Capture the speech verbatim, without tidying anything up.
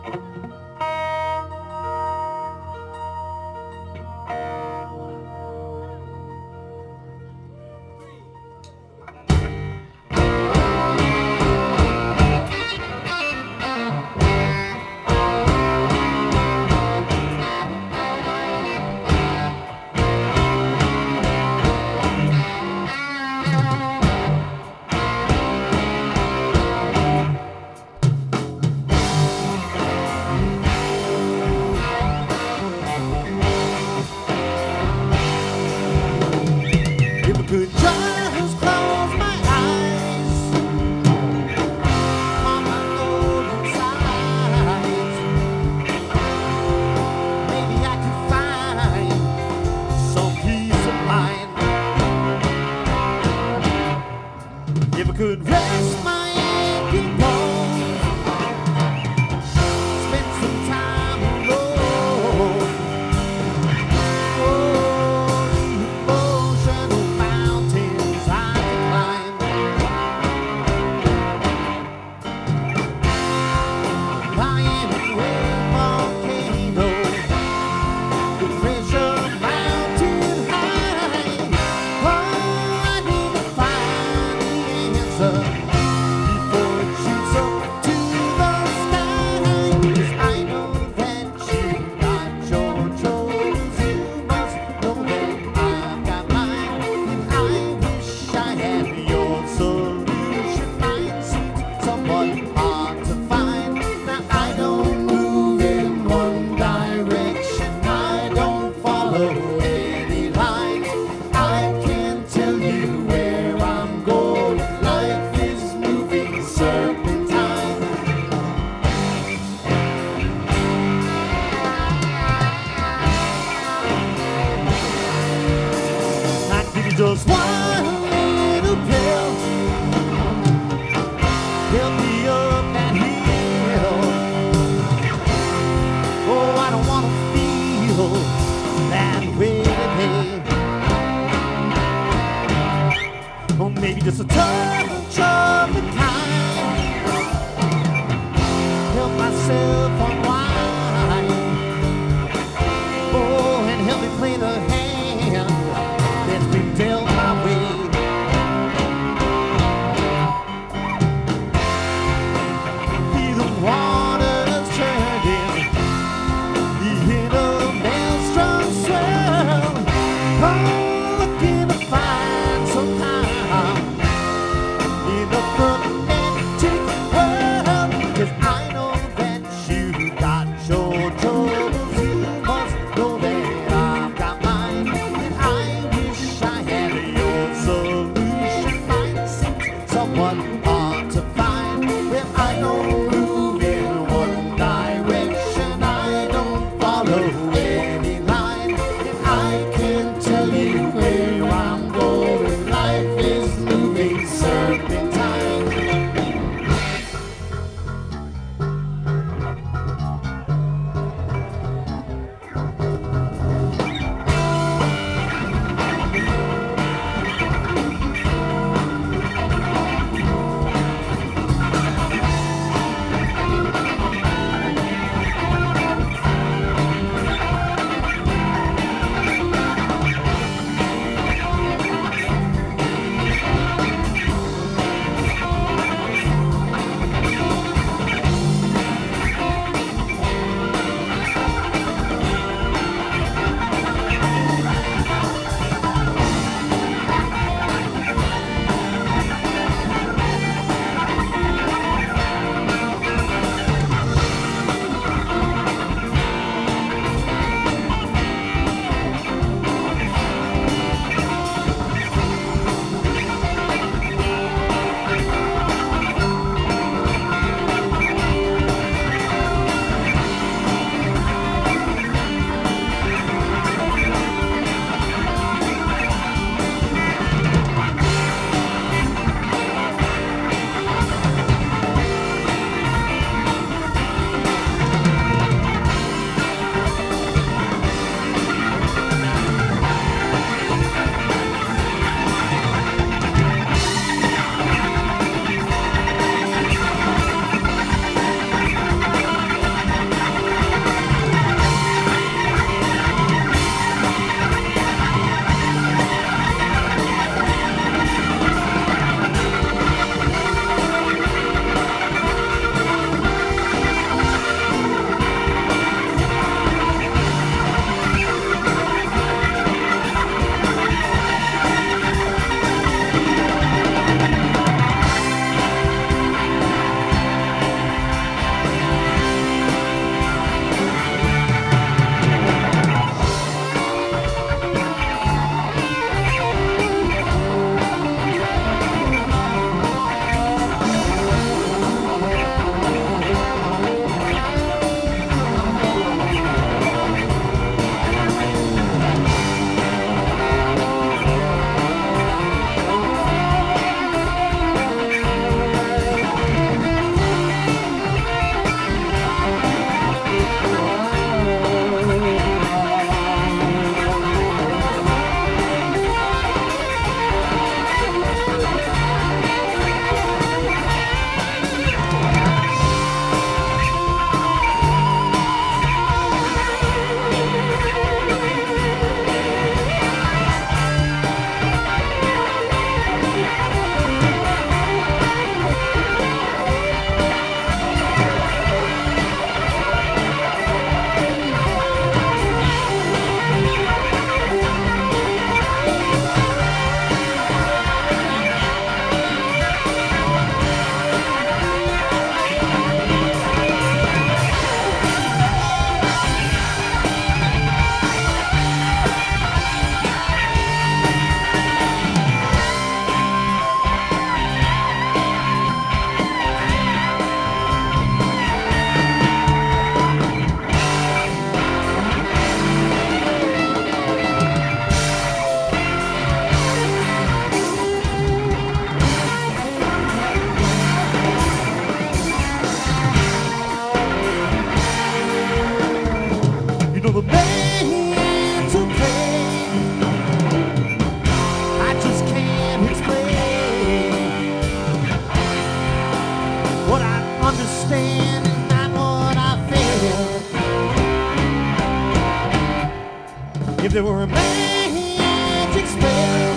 Could just close my eyes on my golden sides, maybe I could find some peace of mind. If I could rest my aching bones, spend some time alone. Oh, emotional mountains I could climb. Lying in a volcano, the pressure mountain high. Oh, I need to find the answer before it shoots up to the sky. 'Cause I know that you got your troubles, you must know that I've got mine, and I wish I had your solution. Mine seems somewhat hard to find. Now I don't move in one direction, I don't follow any line. I can't tell you where I'm going. Life is moving serpentine. I give you just one little pill, help me up that hill. Oh, I don't wanna feel that way. Or maybe just a touch of the kind, help myself unwind. Oh, and help me play the hand that's been dealt my way. Feel the waters turning, the inner maelstrom swirl. Oh, looking to find some time understand is not what I feel. If there were a magic spell